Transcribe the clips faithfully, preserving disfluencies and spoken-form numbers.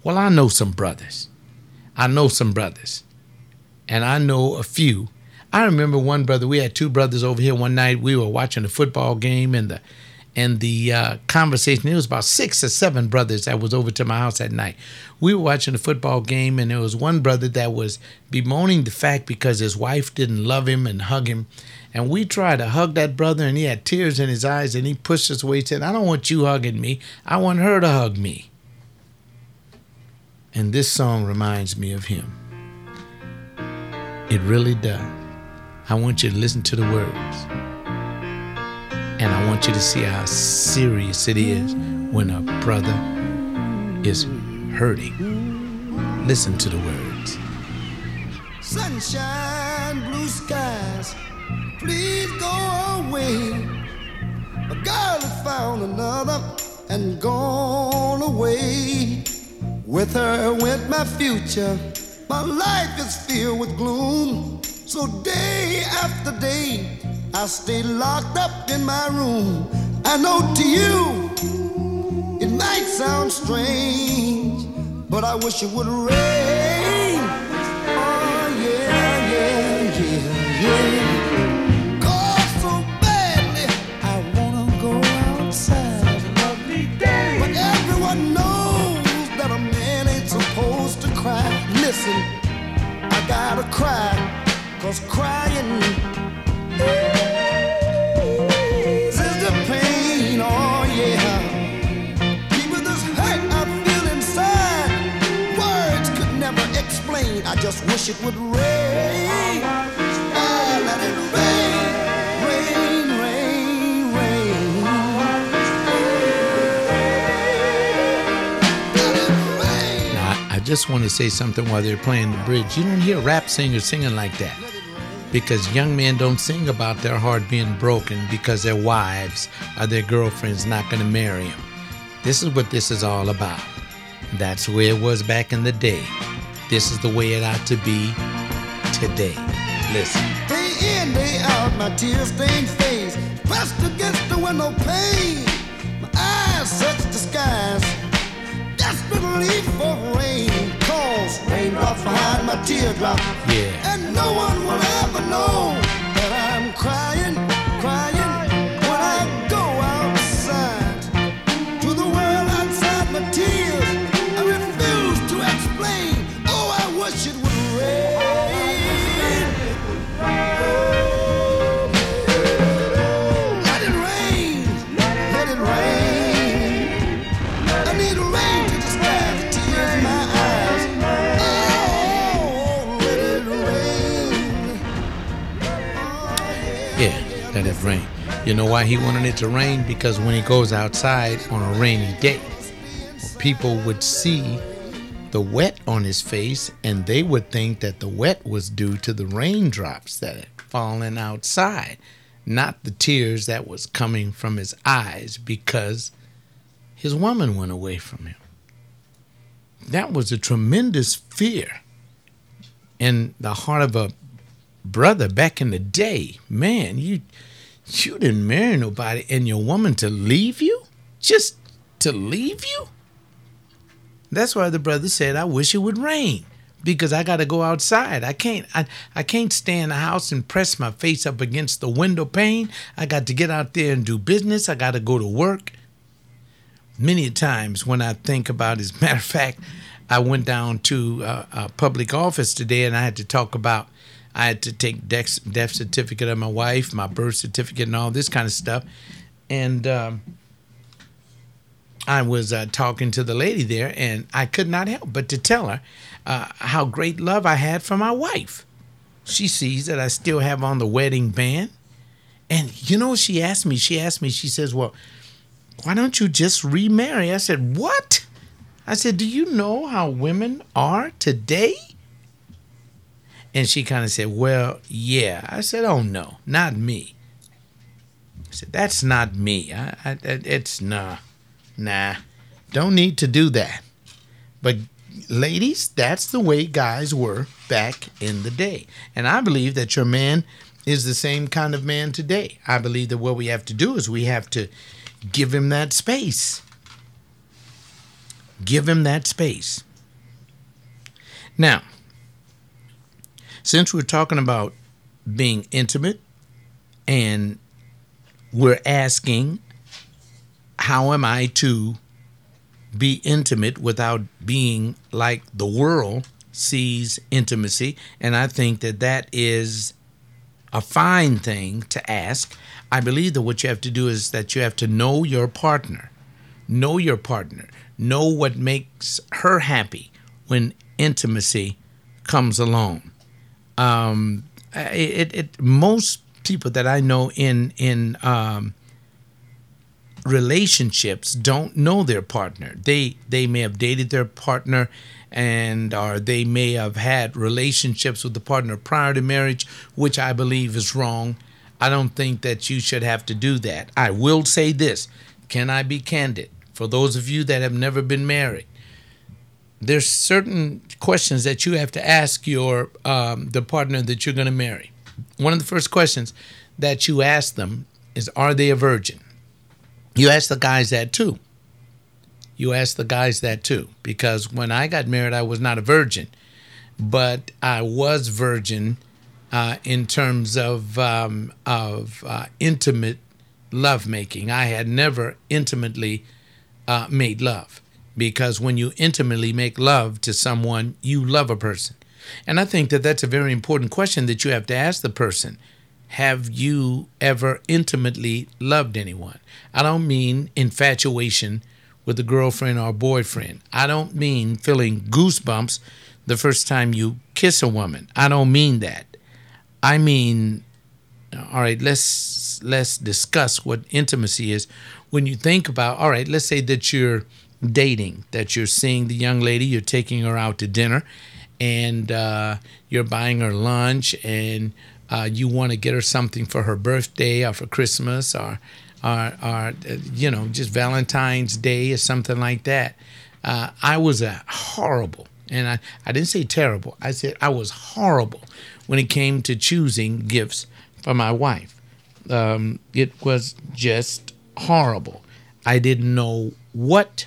Well, I know some brothers. I know some brothers. And I know a few. I remember one brother, we had two brothers over here one night. We were watching a football game, and the and the uh, conversation, it was about six or seven brothers that was over to my house that night. We were watching a football game, and there was one brother that was bemoaning the fact because his wife didn't love him and hug him. And we tried to hug that brother, and he had tears in his eyes, and he pushed us away. He said, I don't want you hugging me. I want her to hug me. And this song reminds me of him. It really does. I want you to listen to the words. And I want you to see how serious it is when a brother is hurting. Listen to the words. Sunshine, blue skies, please go away. A girl has found another and gone away. With her went my future. My life is filled with gloom. So day after day, I stay locked up in my room. I know to you, it might sound strange, but I wish it would rain. Oh yeah, yeah, yeah, yeah. Cause so badly, I wanna go outside. It's a lovely day. But everyone knows that a man ain't supposed to cry. Listen, I gotta cry, cause crying eases the pain, oh yeah. People this hurt I feel inside, words could never explain. I just wish it would rain. Oh, let it rain, rain, rain, rain. Let it rain. Now, I I just want to say something while they're playing the bridge. You don't hear rap singers singing like that. Because young men don't sing about their heart being broken because their wives or their girlfriends not going to marry them. This is what this is all about. That's the way it was back in the day. This is the way it ought to be today. Listen. Day in, day out, my tear-stained face pressed against the window pane. My eyes search the skies, desperately for rain. Cause raindrops behind my teardrop. Yeah. And no one will ever know that I'm crying, crying when I go outside. To the world outside my tears, I refuse to explain. Oh, I wish it would rain. Let it rain, let it rain. I need rain to distract the tears in my eyes. Oh, let it rain. Yeah, let it rain. You know why he wanted it to rain? Because when he goes outside on a rainy day, people would see the wet on his face, and they would think that the wet was due to the raindrops that had fallen outside, not the tears that was coming from his eyes because his woman went away from him. That was a tremendous fear in the heart of a brother back in the day. Man, you you didn't marry nobody and your woman to leave you? Just to leave you? That's why the brother said, I wish it would rain because I got to go outside. I can't I, I can't stay in the house and press my face up against the window pane. I got to get out there and do business. I got to go to work. Many times when I think about it, as a matter of fact, I went down to a, a public office today and I had to talk about, I had to take death, death certificate of my wife, my birth certificate and all this kind of stuff. And um, I was uh, talking to the lady there and I could not help but to tell her uh, how great love I had for my wife. She sees that I still have on the wedding band. And you know, she asked me, she asked me, she says, well, why don't you just remarry? I said, what? I said, do you know how women are today? And she kind of said, well, yeah. I said, oh, no, not me. I said, that's not me. I, I, it's nah, nah, don't need to do that. But ladies, that's the way guys were back in the day. And I believe that your man is the same kind of man today. I believe that what we have to do is we have to give him that space. Give him that space. Now, since we're talking about being intimate and we're asking, how am I to be intimate without being like the world sees intimacy? And I think that that is a fine thing to ask. I believe that what you have to do is that you have to know your partner. Know your partner. Know what makes her happy when intimacy comes along. Um, it, it, most people that I know in in um, relationships don't know their partner. They they may have dated their partner, and or they may have had relationships with the partner prior to marriage, which I believe is wrong. I don't think that you should have to do that. I will say this. Can I be candid? For those of you that have never been married, there's certain questions that you have to ask your um, the partner that you're going to marry. One of the first questions that you ask them is, are they a virgin? You ask the guys that too. You ask the guys that too. Because when I got married, I was not a virgin. But I was virgin uh, in terms of, um, of uh, intimate lovemaking. I had never intimately uh, made love. Because when you intimately make love to someone, you love a person. And I think that that's a very important question that you have to ask the person. Have you ever intimately loved anyone? I don't mean infatuation with a girlfriend or boyfriend. I don't mean feeling goosebumps the first time you kiss a woman. I don't mean that. I mean, all right, let's let's discuss what intimacy is. When you think about, all right, let's say that you're dating, that you're seeing the young lady, you're taking her out to dinner, and uh, you're buying her lunch, and uh, you want to get her something for her birthday or for Christmas or, or, or you know, just Valentine's Day or something like that. Uh, I was a horrible, and I, I didn't say terrible, I said I was horrible when it came to choosing gifts for my wife. Um, it was just horrible. I didn't know what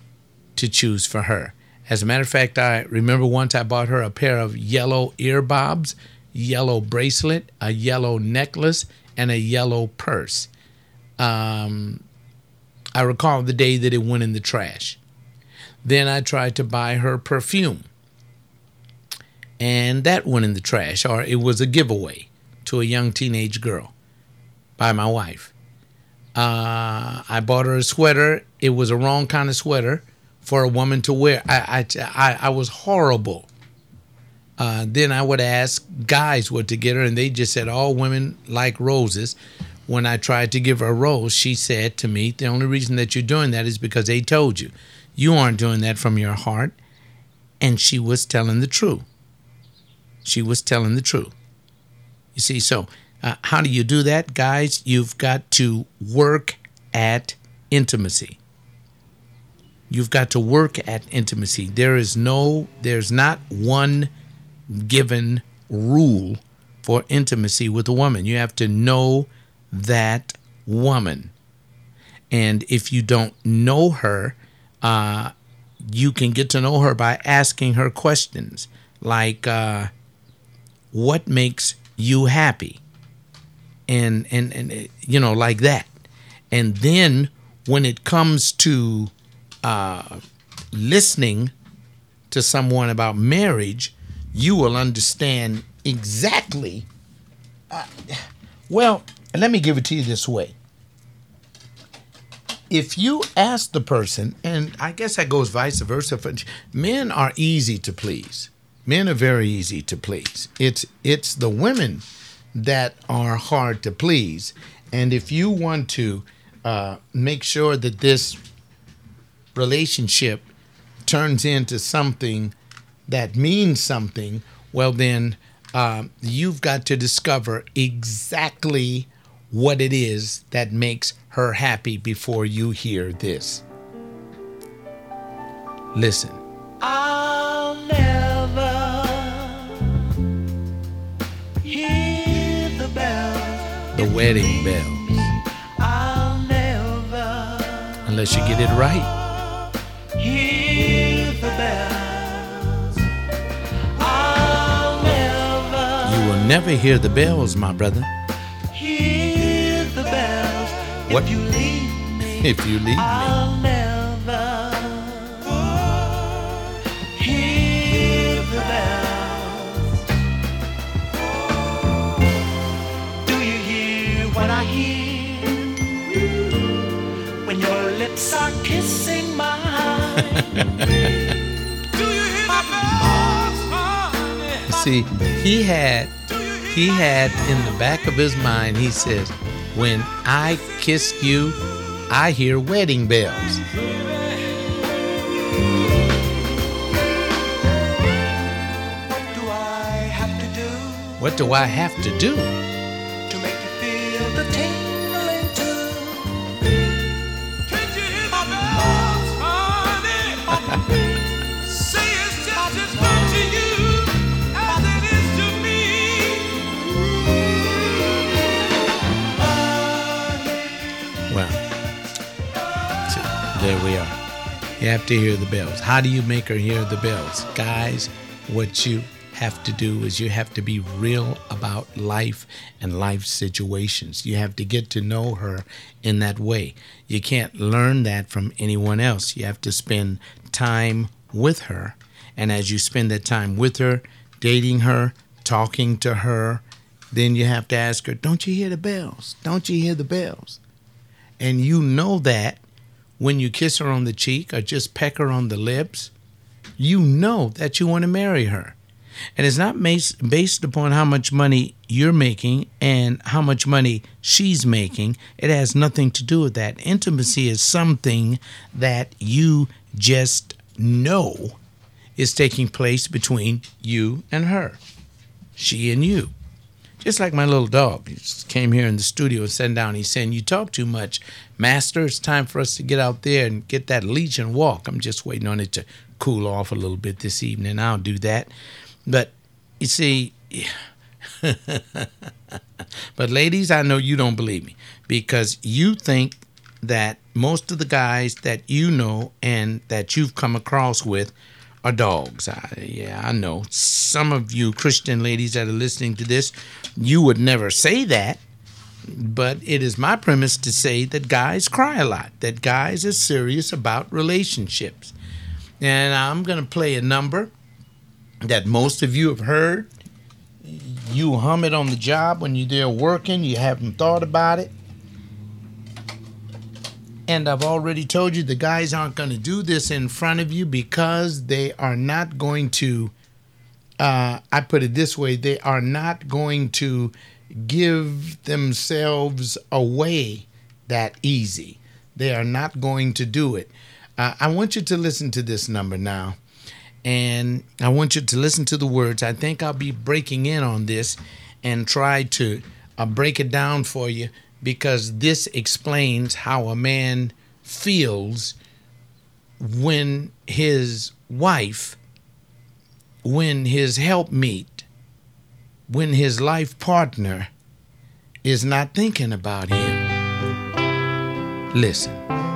to choose for her. As a matter of fact, I remember once I bought her a pair of yellow earbobs, yellow bracelet, a yellow necklace, and a yellow purse. Um, I recall the day that it went in the trash. Then I tried to buy her perfume, and that went in the trash, or it was a giveaway to a young teenage girl by my wife. Uh, I bought her a sweater. It was a wrong kind of sweater for a woman to wear. I I, I, I was horrible. Uh, then I would ask guys what to get her, and they just said all women like roses. When I tried to give her a rose, she said to me, the only reason that you're doing that is because they told you. You aren't doing that from your heart. And she was telling the truth. She was telling the truth. You see, so uh, how do you do that, guys? You've got to work at intimacy. You've got to work at intimacy. There is no, there's not one given rule for intimacy with a woman. You have to know that woman. And if you don't know her, uh, you can get to know her by asking her questions like, uh, what makes you happy? And, and, and, you know, like that. And then when it comes to uh, listening to someone about marriage, you will understand exactly. Uh, well, let me give it to you this way. If you ask the person, and I guess that goes vice versa, for men are easy to please. Men are very easy to please. It's it's the women that are hard to please. And if you want to uh, make sure that this relationship turns into something that means something, well then uh, you've got to discover exactly what it is that makes her happy before you hear this. Listen. I'll never hear the bells. The wedding bells. I'll never Unless you get it right. hear the bells never hear the bells, my brother. Hear the bells. What? If you leave me, If you leave me, I'll never hear the bells. Do you hear what I hear when your lips are kissing mine? Do you hear the bells, honey? see, he had, he had in the back of his mind, he says, when I kiss you, I hear wedding bells. What do I have to do What do I have to do? to make you feel the tingling too? Can't you hear the bells, honey? Say it's just as much to you as it is to me. Well, so there we are. You have to hear the bells. How do you make her hear the bells? Guys, what you have to do is you have to be real about life and life situations. You have to get to know her in that way. You can't learn that from anyone else. You have to spend time with her. And as you spend that time with her, dating her, talking to her, then you have to ask her, don't you hear the bells? Don't you hear the bells? And you know that when you kiss her on the cheek or just peck her on the lips, you know that you want to marry her. And it's not based upon how much money you're making and how much money she's making. It has nothing to do with that. Intimacy is something that you just know is taking place between you and her, she and you. Just like my little dog. He just came here in the studio and sat down. He's saying, you talk too much. Master, it's time for us to get out there and get that leash and walk. I'm just waiting on it to cool off a little bit this evening. I'll do that. But you see, but ladies, I know you don't believe me because you think that most of the guys that you know and that you've come across with are dogs. I, yeah, I know. Some of you Christian ladies that are listening to this, you would never say that. But it is my premise to say that guys cry a lot, that guys are serious about relationships. And I'm going to play a number that most of you have heard. You hum it on the job when you're there working. You haven't thought about it. And I've already told you the guys aren't going to do this in front of you because they are not going to, uh, I put it this way, they are not going to give themselves away that easy. They are not going to do it. Uh, I want you to listen to this number now. And I want you to listen to the words. I think I'll be breaking in on this and try to uh, break it down for you because this explains how a man feels when his wife, when his helpmeet, when his life partner is not thinking about him. Listen.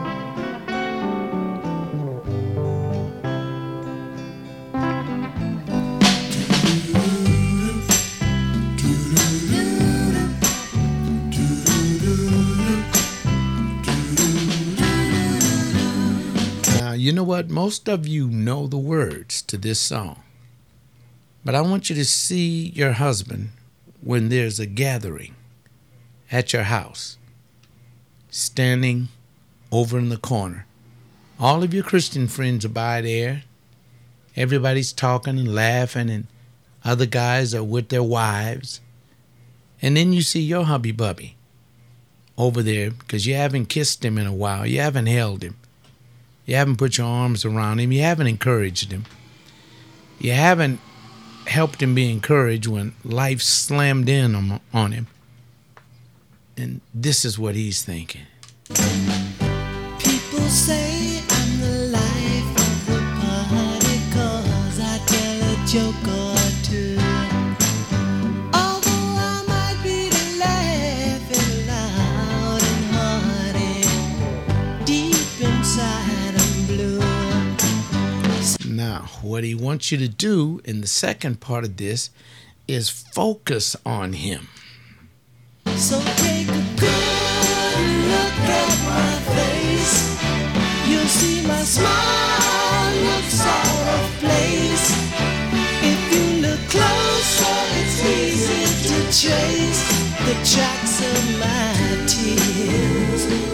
You know what? Most of you know the words to this song. But I want you to see your husband when there's a gathering at your house, standing over in the corner. All of your Christian friends are by there. Everybody's talking and laughing, and other guys are with their wives. And then you see your hubby bubby over there because you haven't kissed him in a while. You haven't held him. You haven't put your arms around him. You haven't encouraged him. You haven't helped him be encouraged when life slammed in on, on him. And this is what he's thinking. People say I'm the life of the party 'cause I tell a joke or two. Although I might be laughing loud and hearty, deep inside I'm blue. Now, what he wants you to do in the second part of this is focus on him. So take a good look at my face. You'll see my smile looks out of place. If you look closer, it's easy to trace the tracks of my tears.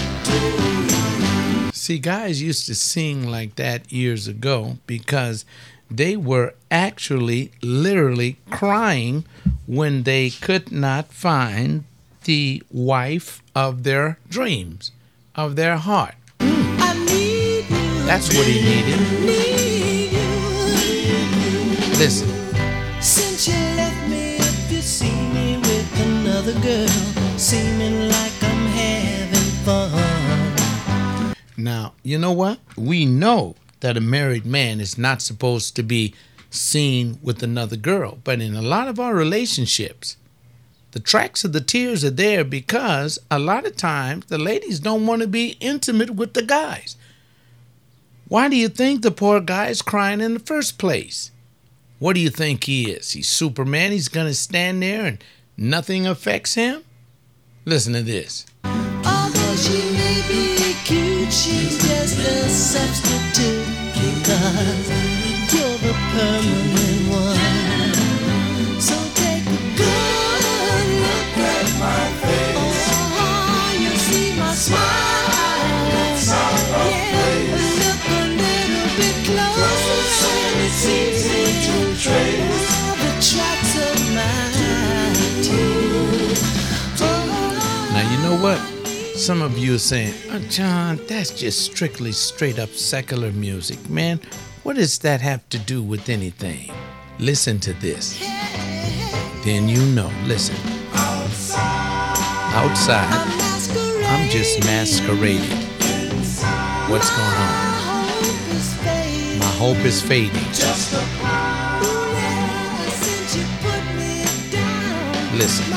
See, guys used to sing like that years ago because they were actually literally crying when they could not find the wife of their dreams, of their heart. Mm. I need you. That's what he needed. Need you. Listen. Since you left me, if you see me with another girl, seeming like I'm having fun. Now, you know what? We know that a married man is not supposed to be seen with another girl. But in a lot of our relationships, the tracks of the tears are there because a lot of times the ladies don't want to be intimate with the guys. Why do you think the poor guy is crying in the first place? What do you think he is? He's Superman. He's going to stand there and nothing affects him? Listen to this. Although she may be cute, she's just a substitute because you're the permanent one. So take a good look at my face. Oh, you see my smile. Yeah, look a little bit closer and it's easy to trace the tracks of my tears. Oh, now, you know what? Some of you are saying, oh, John, that's just strictly straight up secular music. Man, what does that have to do with anything? Listen to this. Then you know. Listen. Outside, I'm just masquerading. What's going on? My hope is fading. Listen.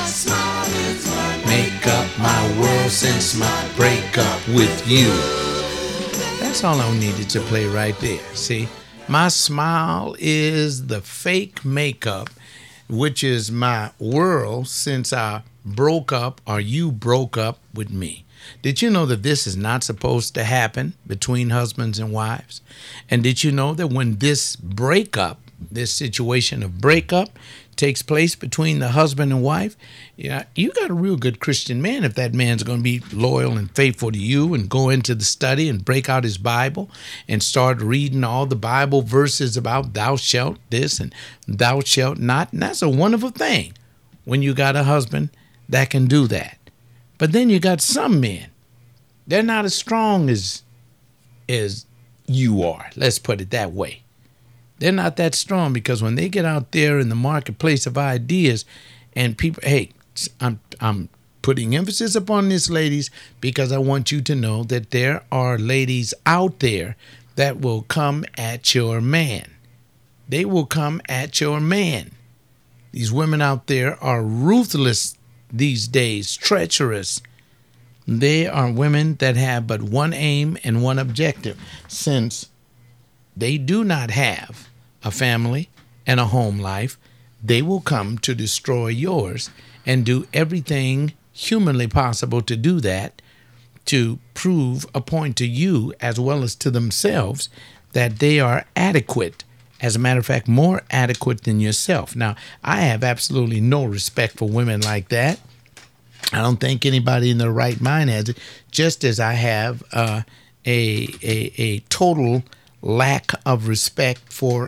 Make up my world since my breakup with you. That's all I needed to play right there. See, my smile is the fake makeup, which is my world since I broke up or you broke up with me. Did you know that this is not supposed to happen between husbands and wives? And did you know that when this breakup, this situation of breakup takes place between the husband and wife, yeah, you got a real good Christian man if that man's going to be loyal and faithful to you and go into the study and break out his Bible and start reading all the Bible verses about thou shalt this and thou shalt not. And that's a wonderful thing when you got a husband that can do that. But then you got some men, they're not as strong as, as you are. Let's put it that way. They're not that strong because when they get out there in the marketplace of ideas and people, hey, I'm I'm putting emphasis upon this, ladies, because I want you to know that there are ladies out there that will come at your man. They will come at your man. These women out there are ruthless these days, treacherous. They are women that have but one aim and one objective. Since they do not have a family and a home life, they will come to destroy yours and do everything humanly possible to do that, to prove a point to you as well as to themselves that they are adequate. As a matter of fact, more adequate than yourself. Now, I have absolutely no respect for women like that. I don't think anybody in their right mind has it, just as I have uh, a, a, a total lack of respect for